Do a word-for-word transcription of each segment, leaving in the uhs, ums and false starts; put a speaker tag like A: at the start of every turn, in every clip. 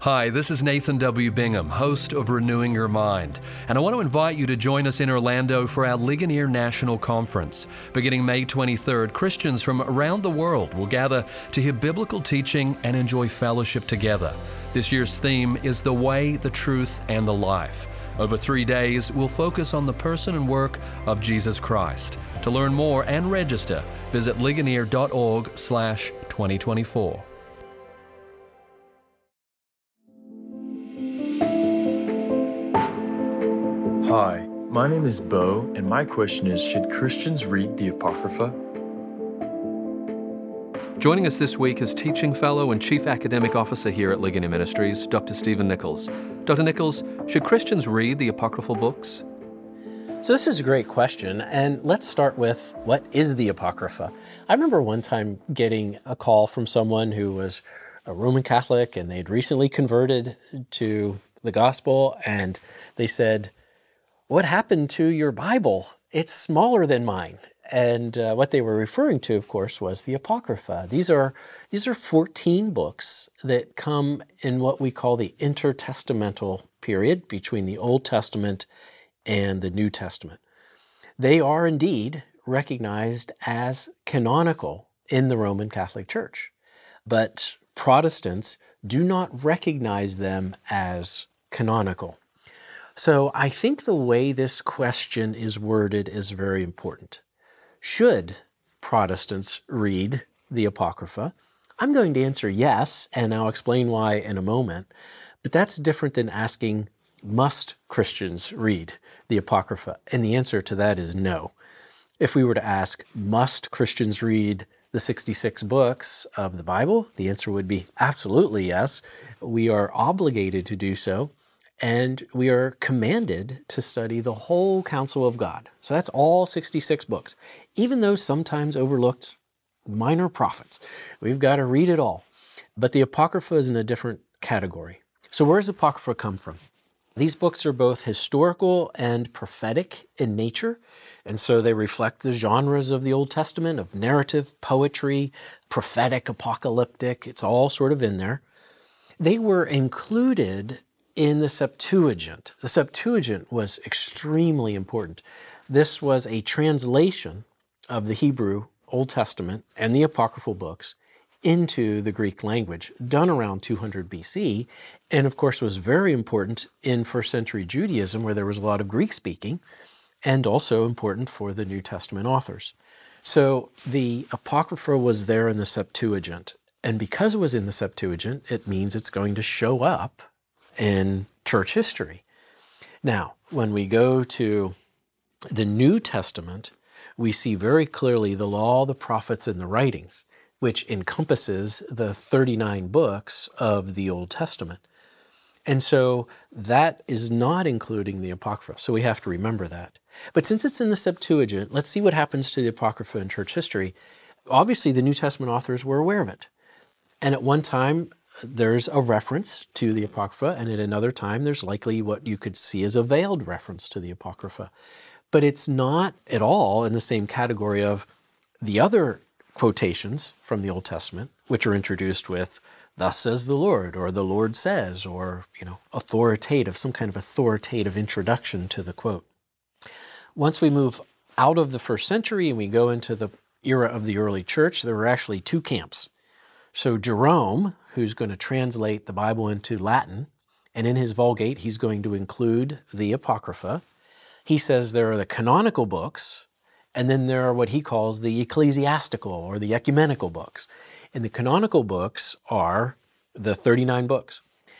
A: Hi, this is Nathan W. Bingham, host of Renewing Your Mind, and I want to invite you to join us in Orlando for our Ligonier National Conference. Beginning May twenty-third, Christians from around the world will gather to hear biblical teaching and enjoy fellowship together. This year's theme is The Way, the Truth, and the Life. Over three days, we'll focus on the person and work of Jesus Christ. To learn more and register, visit ligonier dot org slash twenty twenty-four.
B: Hi, my name is Bo, and my question is, should Christians read the Apocrypha?
A: Joining us this week is Teaching Fellow and Chief Academic Officer here at Ligonier Ministries, Doctor Stephen Nichols. Doctor Nichols, should Christians read the apocryphal books?
C: So this is a great question, and let's start with, what is the Apocrypha? I remember one time getting a call from someone who was a Roman Catholic, and they'd recently converted to the gospel, and they said, "What happened to your Bible? It's smaller than mine." And uh, what they were referring to, of course, was the Apocrypha. These are these are fourteen books that come in what we call the intertestamental period between the Old Testament and the New Testament. They are indeed recognized as canonical in the Roman Catholic Church, but Protestants do not recognize them as canonical. So I think the way this question is worded is very important. Should Protestants read the Apocrypha? I'm going to answer yes, and I'll explain why in a moment, but that's different than asking, must Christians read the Apocrypha? And the answer to that is no. If we were to ask, must Christians read the sixty-six books of the Bible? The answer would be absolutely yes. We are obligated to do so. And we are commanded to study the whole counsel of God. So that's all sixty-six books, even those sometimes overlooked minor prophets. We've got to read it all. But the Apocrypha is in a different category. So where does Apocrypha come from? These books are both historical and prophetic in nature, and so they reflect the genres of the Old Testament, of narrative, poetry, prophetic, apocalyptic. It's all sort of in there. They were included in the Septuagint. The Septuagint was extremely important. This was a translation of the Hebrew Old Testament and the apocryphal books into the Greek language, done around two hundred B C, and of course was very important in first century Judaism, where there was a lot of Greek speaking, and also important for the New Testament authors. So the Apocrypha was there in the Septuagint, and because it was in the Septuagint, it means it's going to show up in church history. Now, when we go to the New Testament, we see very clearly the law, the prophets, and the writings, which encompasses the thirty-nine books of the Old Testament. And so that is not including the Apocrypha, so we have to remember that. But since it's in the Septuagint, let's see what happens to the Apocrypha in church history. Obviously, the New Testament authors were aware of it. And at one time, there's a reference to the Apocrypha, and at another time, there's likely what you could see as a veiled reference to the Apocrypha. But it's not at all in the same category of the other quotations from the Old Testament, which are introduced with, "Thus says the Lord," or "the Lord says," or, you know, authoritative, some kind of authoritative introduction to the quote. Once we move out of the first century and we go into the era of the early church, there were actually two camps. So Jerome, who's going to translate the Bible into Latin, and in his Vulgate, he's going to include the Apocrypha. He says there are the canonical books, and then there are what he calls the ecclesiastical or the ecumenical books. And the canonical books are the thirty-nine books.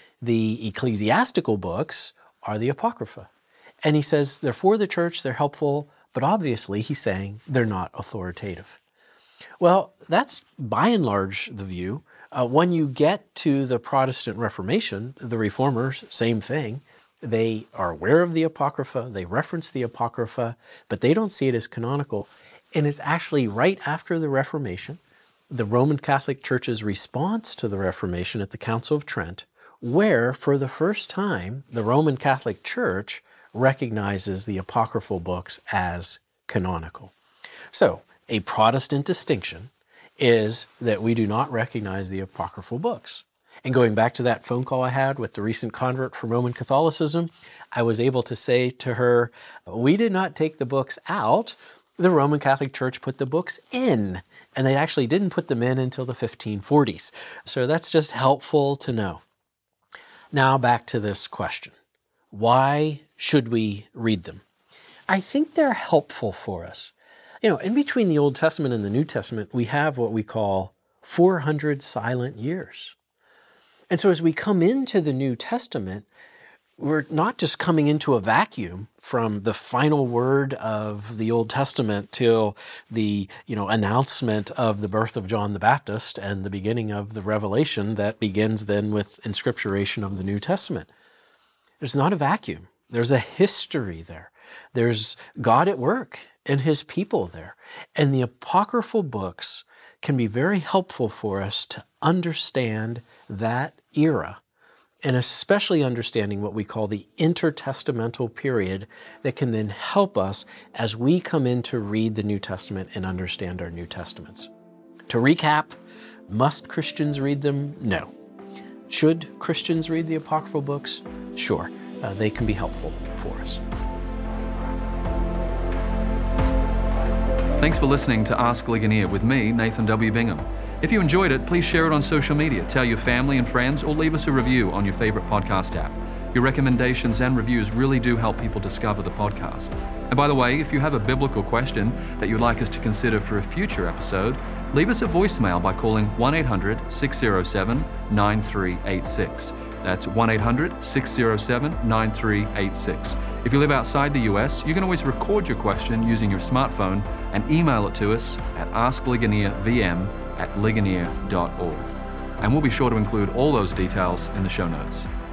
C: The ecclesiastical books are the Apocrypha. And he says they're for the church, they're helpful, but obviously he's saying they're not authoritative. Well, that's by and large the view. Uh, when you get to the Protestant Reformation, the Reformers, same thing. They are aware of the Apocrypha, they reference the Apocrypha, but they don't see it as canonical. And it's actually right after the Reformation, the Roman Catholic Church's response to the Reformation at the Council of Trent, where for the first time, the Roman Catholic Church recognizes the apocryphal books as canonical. So, a Protestant distinction is that we do not recognize the apocryphal books. And going back to that phone call I had with the recent convert from Roman Catholicism, I was able to say to her, we did not take the books out. The Roman Catholic Church put the books in, and they actually didn't put them in until the fifteen forties. So that's just helpful to know. Now back to this question. Why should we read them? I think they're helpful for us. You know, in between the Old Testament and the New Testament, we have what we call four hundred silent years. And so as we come into the New Testament, we're not just coming into a vacuum from the final word of the Old Testament till the, you know, announcement of the birth of John the Baptist and the beginning of the Revelation that begins then with inscripturation of the New Testament. There's not a vacuum. There's a history there. There's God at work and His people there. And the apocryphal books can be very helpful for us to understand that era, and especially understanding what we call the intertestamental period that can then help us as we come in to read the New Testament and understand our New Testaments. To recap, must Christians read them? No. Should Christians read the apocryphal books? Sure, uh, they can be helpful for us.
A: Thanks for listening to Ask Ligonier with me, Nathan W. Bingham. If you enjoyed it, please share it on social media, tell your family and friends, or leave us a review on your favorite podcast app. Your recommendations and reviews really do help people discover the podcast. And by the way, if you have a biblical question that you'd like us to consider for a future episode, leave us a voicemail by calling one eight hundred, six oh seven, nine three eight six. That's one eight hundred, six oh seven, nine three eight six. If you live outside the U S, you can always record your question using your smartphone and email it to us at askligoniervm at ligonier dot org. And we'll be sure to include all those details in the show notes.